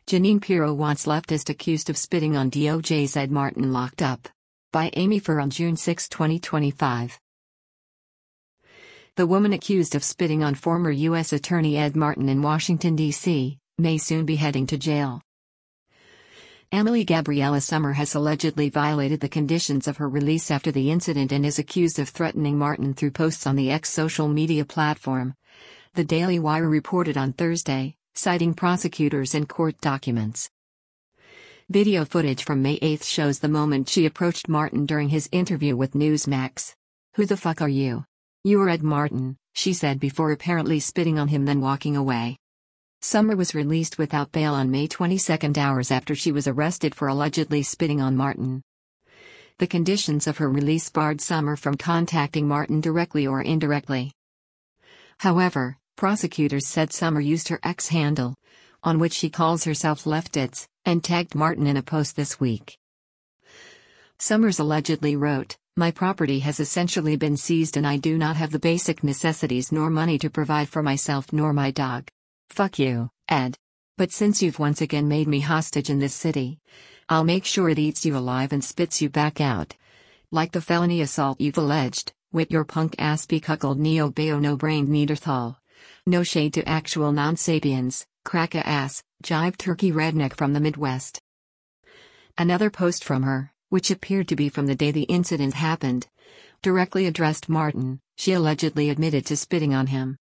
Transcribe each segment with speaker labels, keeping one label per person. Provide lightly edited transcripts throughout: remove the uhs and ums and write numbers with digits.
Speaker 1: Jeanine Pirro wants leftist accused of spitting on DOJ's Ed Martin locked up. By Amy Farr on June 6, 2025. The woman accused of spitting on former U.S. Attorney Ed Martin in Washington, D.C., may soon be heading to jail. Amelie Gabriella Summer has allegedly violated the conditions of her release after the incident and is accused of threatening Martin through posts on the X social media platform. The Daily Wire reported on Thursday, citing prosecutors and court documents. Video footage from May 8 shows the moment she approached Martin during his interview with Newsmax. "Who the fuck are you? You're Ed Martin," she said before apparently spitting on him then walking away. Summer was released without bail on May 22, hours after she was arrested for allegedly spitting on Martin. The conditions of her release barred Summer from contacting Martin directly or indirectly. However, prosecutors said Summer used her X handle, on which she calls herself Leftits, and tagged Martin in a post this week. Summers allegedly wrote, "My property has essentially been seized and I do not have the basic necessities nor money to provide for myself nor my dog. Fuck you, Ed. But since you've once again made me hostage in this city, I'll make sure it eats you alive and spits you back out. Like the felony assault you've alleged, with your punk ass be cuckold neo-bao no-brained Neanderthal. No shade to actual non-sapiens, cracker ass, jive turkey redneck from the Midwest." Another post from her, which appeared to be from the day the incident happened, directly addressed Martin. She allegedly admitted to spitting on him.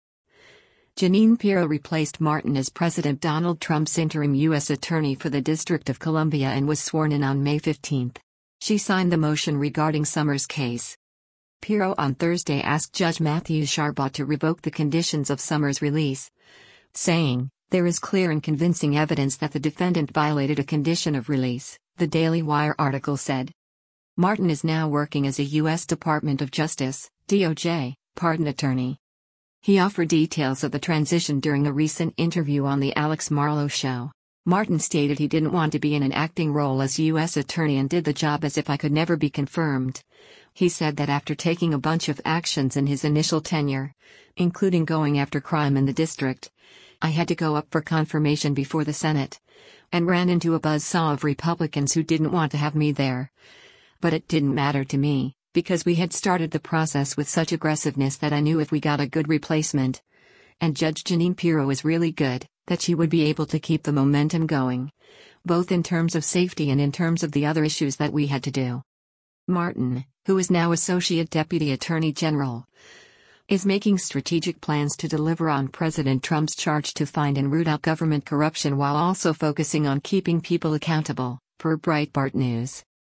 Speaker 1: Jeanine Pirro replaced Martin as President Donald Trump's interim U.S. Attorney for the District of Columbia and was sworn in on May 15. She signed the motion regarding Summer's case. Pirro on Thursday asked Judge Matthew Sharbaugh to revoke the conditions of Summer's release, saying, "There is clear and convincing evidence that the defendant violated a condition of release," the Daily Wire article said. Martin is now working as a U.S. Department of Justice, DOJ, pardon attorney. He offered details of the transition during a recent interview on The Alex Marlow Show. Martin stated he didn't want to be in an acting role as U.S. Attorney and did the job as if I could never be confirmed. He said that after taking a bunch of actions in his initial tenure, including going after crime in the district, I had to go up for confirmation before the Senate, and ran into a buzzsaw of Republicans who didn't want to have me there. But it didn't matter to me, because we had started the process with such aggressiveness that I knew if we got a good replacement, and Judge Jeanine Pirro is really good, that she would be able to keep the momentum going, both in terms of safety and in terms of the other issues that we had to do. Martin, who is now Associate Deputy Attorney General, is making strategic plans to deliver on President Trump's charge to find and root out government corruption while also focusing on keeping people accountable, per Breitbart News.